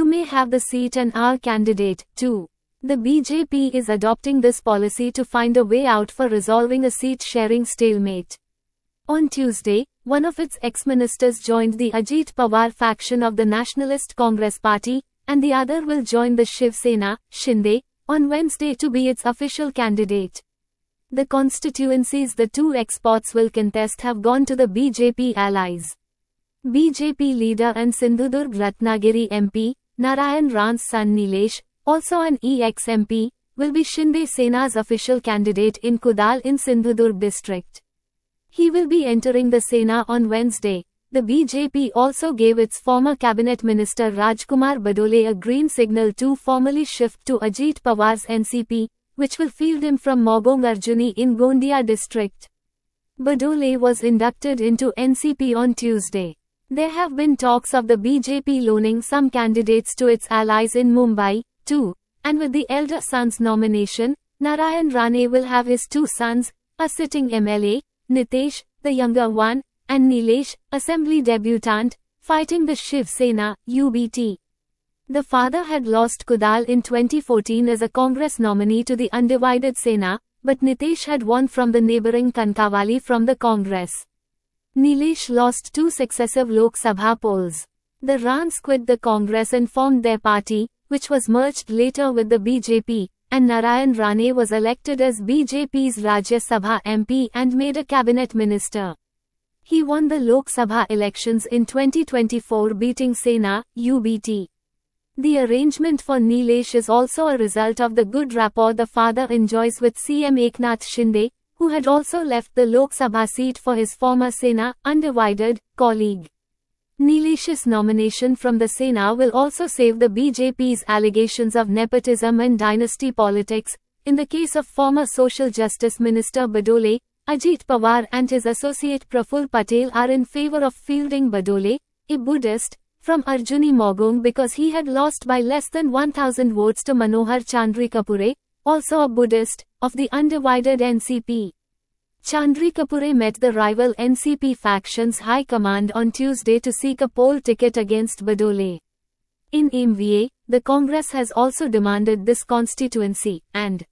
may have the seat and our candidate, too. The BJP is adopting this policy to find a way out for resolving a seat-sharing stalemate. On Tuesday, one of its ex-ministers joined the Ajit Pawar faction of the Nationalist Congress Party, and the other will join the Shiv Sena, Shinde, on Wednesday to be its official candidate. The constituencies the two exports will contest have gone to the BJP allies. BJP leader and Sindhudurg Ratnagiri MP, Narayan Rane's son Nilesh, also an ex-MP, will be Shinde Sena's official candidate in Kudal in Sindhudurg district. He will be entering the Sena on Wednesday. The BJP also gave its former cabinet minister Rajkumar Badole a green signal to formally shift to Ajit Pawar's NCP, which will field him from Mogong Arjuni in Gondia district. Badole was inducted into NCP on Tuesday. There have been talks of the BJP loaning some candidates to its allies in Mumbai, too, and with the elder son's nomination, Narayan Rane will have his two sons, a sitting MLA, Nitesh, the younger one, and Nilesh, assembly debutant, fighting the Shiv Sena, UBT. The father had lost Kudal in 2014 as a Congress nominee to the undivided Sena, but Nitesh had won from the neighbouring Kankawali from the Congress. Nilesh lost two successive Lok Sabha polls. The Ranes quit the Congress and formed their party, which was merged later with the BJP, and Narayan Rane was elected as BJP's Rajya Sabha MP and made a cabinet minister. He won the Lok Sabha elections in 2024 beating Sena, UBT. The arrangement for Nilesh is also a result of the good rapport the father enjoys with CM Eknath Shinde, who had also left the Lok Sabha seat for his former Sena, undivided, colleague. Nilesh's nomination from the Sena will also save the BJP's allegations of nepotism and dynasty politics. In the case of former Social Justice Minister Badole, Ajit Pawar and his associate Praful Patel are in favour of fielding Badole, a Buddhist, from Arjuni Mogong because he had lost by less than 1,000 votes to Manohar Chandrikapure, also a Buddhist, of the undivided NCP. Chandrikapure met the rival NCP faction's high command on Tuesday to seek a poll ticket against Badole. In MVA, the Congress has also demanded this constituency, and